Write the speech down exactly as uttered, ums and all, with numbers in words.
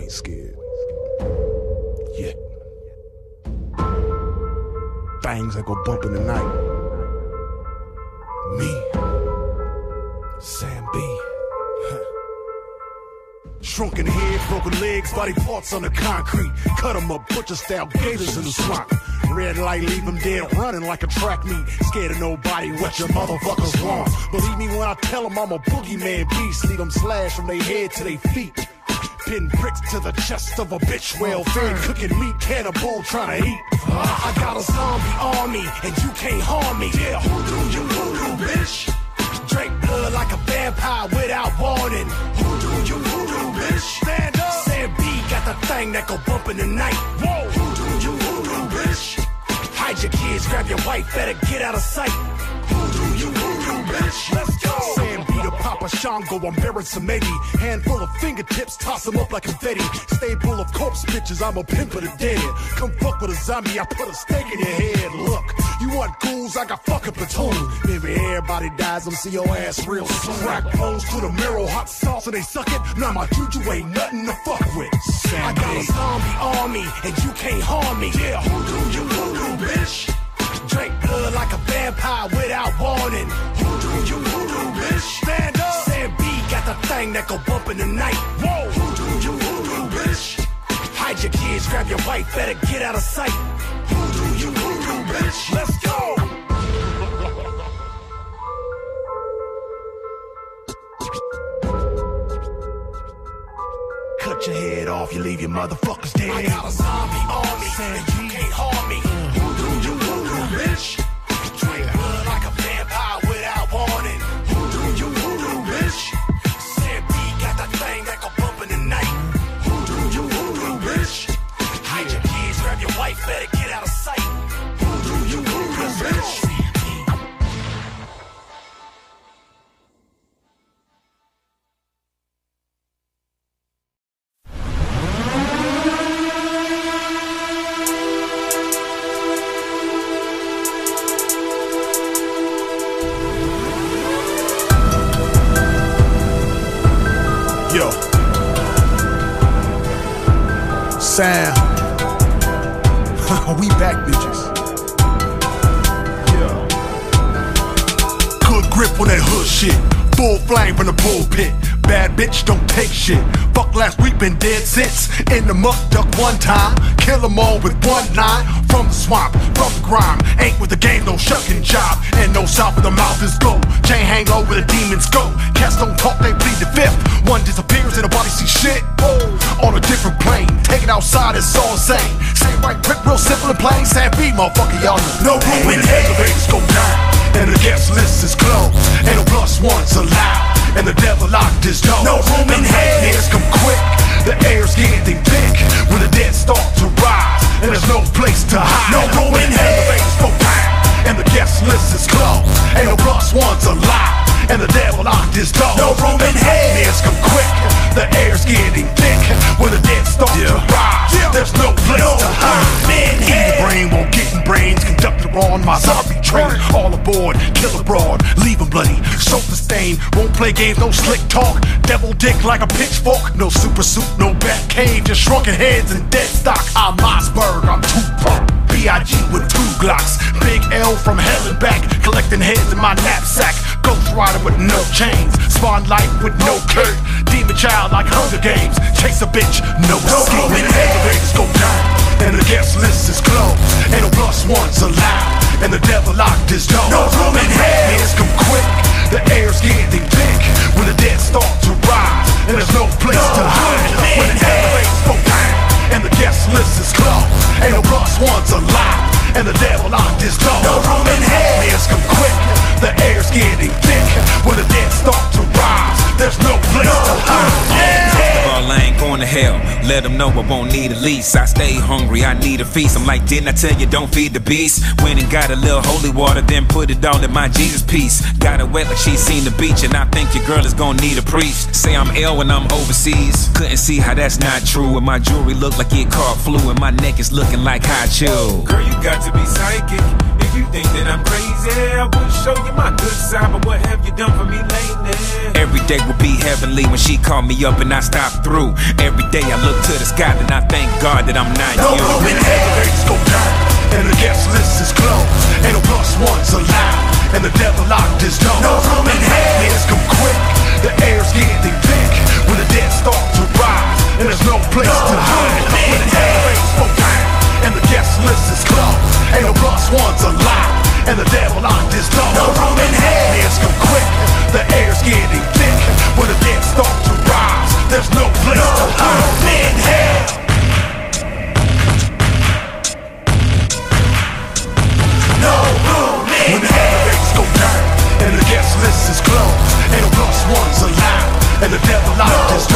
ain't scared. Yet. Things that go bump in the night. Me. Sam B. Shrunken head, broken legs, body parts on the concrete. Cut 'em up, butcher style gators in the swamp. Red light, leave 'em dead, running like a track meet. Scared of nobody, what your motherfuckers want. Believe me when I tell 'em I'm a boogeyman beast. Leave 'em slashed from their head to their feet. Pin bricks to the chest of a bitch, well fed, cooking meat, cannibal trying to eat. Uh, I got a zombie army, and you can't harm me. Yeah, who do you voodoo, bitch? Drink blood like a vampire without warning. Who do you voodoo, bitch? Stand up. Sam B got the thing that go bump in the night. Whoa, who do you voodoo, bitch? Hide your kids, grab your wife, better get out of sight. Who do you voodoo, bitch? Let's go. Sam B the Papa Shango, I'm Baron Samedi. Handful of fingertips, toss them up like confetti. Stable of corpse bitches, I'm a pimp of the dead. Come fuck with a zombie, I put a stake in your head. Look, you want ghouls, I got fucking platoon. Maybe everybody dies, I'm see your ass real soon. Crack close to the marrow, hot sauce and they suck it. Now my juju ain't nothing to fuck with. Sam I got a zombie army, and you can't harm me. Yeah, who do you voodoo, bitch? Drink blood like a vampire without warning. Who do you voodoo, bitch? Stand up. Sam B got the thing that go bump in the night. Whoa, who do you voodoo, bitch? Hide your kids, grab your wife, better get out of sight. Who do you voodoo, bitch? Let's go. Cut your head off, you leave your motherfuckers dead. I got a zombie army, and you can't harm me. Who do you voodoo, bitch? Drink blood like a vampire without warning. Who do you voodoo, bitch? Sam B got that thing that go bump in the night. Who do you voodoo, bitch? Hide your kids, grab your wife, better get out of sight. Who do you voodoo, bitch? Yo, Sam, we back, bitches. Yeah, good grip on that hood shit. Full flame from the pulpit. Bad bitch, don't take shit. Fuck last week, been dead since. In the muck, duck one time. Kill 'em all with one line. From the swamp, from the grime. Ain't with the game, no shucking job. And no south of the mouth is go. Chain hang low where the demons go. Cats don't talk, they plead the fifth. One disappears and the body see shit. Oh, on a different plane. Take it outside, it's all the same. Say right quick, real simple and plain. Sam B, motherfucker, y'all know. No room in hell. Elevators go down, and the guest list is closed. Ain't no plus ones allowed. And the devil locked his door. No room in hell. Niggas come quick. The air's getting thick. When the dead start to rise, and there's no place to hide. No room in hell. Elevators go down, and the guest list is closed. Ain't no plus ones allowed. And the devil locked his door. No room in hell. Niggas come quick. The air's getting thick. When the dead start yeah. to rise, yeah. there's no place no to hide. Eating brain won't get in brains. Conductor on my zombie train. All aboard, kill abroad, leave 'em bloody, sofa stain. Won't play games, no slick talk. Devil dick like a pitchfork. No super suit, no bat cave. Just shrunken heads and dead stock. I'm Mossberg, I'm Tupac. B I G with two Glocks. Big L from hell and back. Collecting heads in my knapsack. Ghost rider with no chains. Spawn life with no curve. Demon child like Hunger Games. Chase a bitch, no escape. No room in hell. Elevators go down, and the guest list is closed. Ain't no plus ones allowed. And the devil locked his door. No room in hell. Niggas come quick. The air's getting thick. When the dead start to rise, and there's no place no to hide. When the elevators go down, and the guest list is closed. Ain't no plus ones allowed. And the devil locked his door. No room in hell. Niggas come quick. The air's getting thick. When the dead start to rise, there's no place no to hide. I ain't going to hell. Let them know I won't need a lease. I stay hungry, I need a feast. I'm like, didn't I tell you don't feed the beast? Went and got a little holy water, then put it all in my Jesus piece. Got it wet like she seen the beach, and I think your girl is gonna need a priest. Say I'm ill when I'm overseas. Couldn't see how that's not true. And my jewelry look like it caught flu, and my neck is looking like hot chill. Girl, you got to be psychic if you think that I'm crazy. I would show you my good side, but what have you done for me lately? Every day will be heavenly when she called me up and I stopped through. Every day I look to the sky and I thank God that I'm not no you. No room in hell, the rates go down, and the guest list is closed. Ain't no plus ones allowed, and the devil locked his door. No room in hell. Nightmares come quick, the air's getting thick when the dead start to rise, and there's no place no to hide. When the hell rates go down, and the guest list is closed. Ain't no plus ones allowed, and the devil locked his door. No room in hell. Nightmares come quick, the air's getting thick when the dead start to rise. There's no place no to hide. No room in hell. No room in when the elevators go down and the guest list is closed, ain't no plus ones allowed, and the devil locked his